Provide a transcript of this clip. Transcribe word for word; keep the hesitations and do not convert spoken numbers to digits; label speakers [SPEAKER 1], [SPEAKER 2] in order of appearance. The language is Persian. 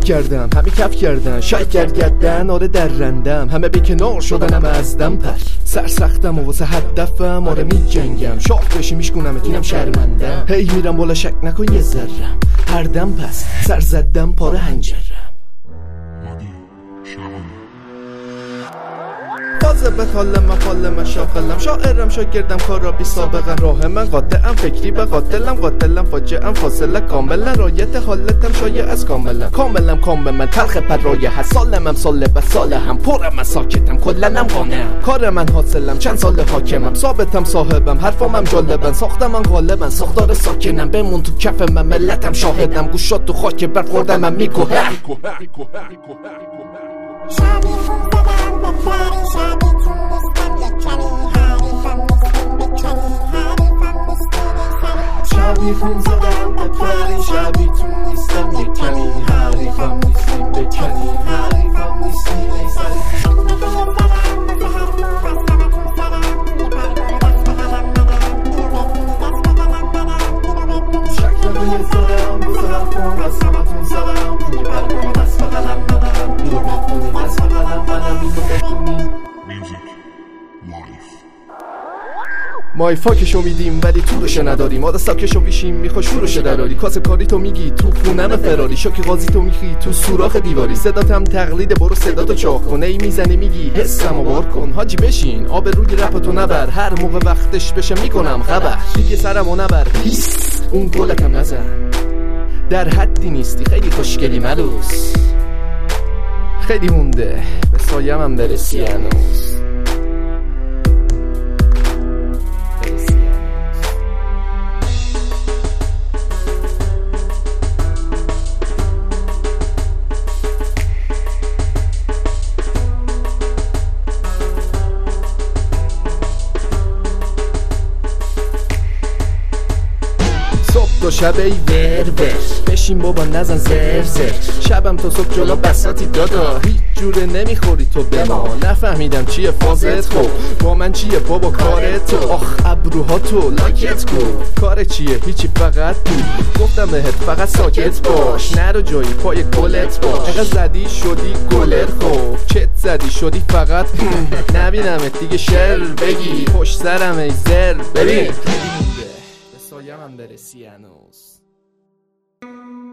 [SPEAKER 1] رپ کردم همه کف کردن شاید گردن آره در رندم همه به کنار شدن همه از دم پر سرسختم و واسه هدفم آره می جنگم شاخ بشی میشکنم اتینم شرمندم هی میرم بالا شک نکن یه ذرم هر دم پس سر زدم پاره هنجرم واظبت حال من فال من شاغلم شاعرم شاگردم کار را بی سابقم راه من قاطعم فکری به قاتلم قاتلم فاجعم فاصله کاملا رایت حالتم شایع از کاملا کاملا کامل من تلخ پرایه هست سالمم ساله و ساله هم پرم من ساکتم کلنم قانعم کار من حاصلم چند سال حاکمم ثابتم صاحبم حرفامم جالبن ساختم من غالبن ساختار ساکنم بمون تو کف من ملتم شاهدم گوشات تو خاک برخوردم من میکوه شبی خون زدم به پری شبی تو نیستم یک کمی حریفم نیستیم بکنی حریفم نیستیم ای سری شکل به یه زدم بزرم کن از همتون زدم یه برگم دست بقلم منم اینو بکنی دست بقلم منم اینو بکنی مای فاکشو میدیم ولی طولشو نداریم آده ساکشو بیشیم میخوا شورشو دراری کاسه کاری تو میگی تو خونم فراری شاکی غازی تو میخی تو سوراخ دیواری صداتم تقلید برو صداتو چاق کن ای میزنی میگی حسمو بار کن حاجی بشین آب روی رپتو نبر هر موقع وقتش بشه میکنم خبر دیگه سرمو نبر هیس اون گلتم نزن در حدی نیستی خیلی خوشگلی ملوس خیلی مونده به سایم هم برسی هنوز دو شب ای ور ور بشین بابا نزن زر زر شبم تا صبح جلو بساتی دادا هیچ جوره نمیخوری تو به ما نفهمیدم چیه فازت خب با من چیه بابا کار تو آخ ابروها تو لاکت کو کار چیه هیچی فقط تو گفتم بهت فقط ساکت باش نرو جایی پای گلت باش اگه زدی شدی گلر خب چت زدی شدی فقط نبینمت دیگه شر بگی پشت سرم ای زر ببین سایم هم برسی هنوز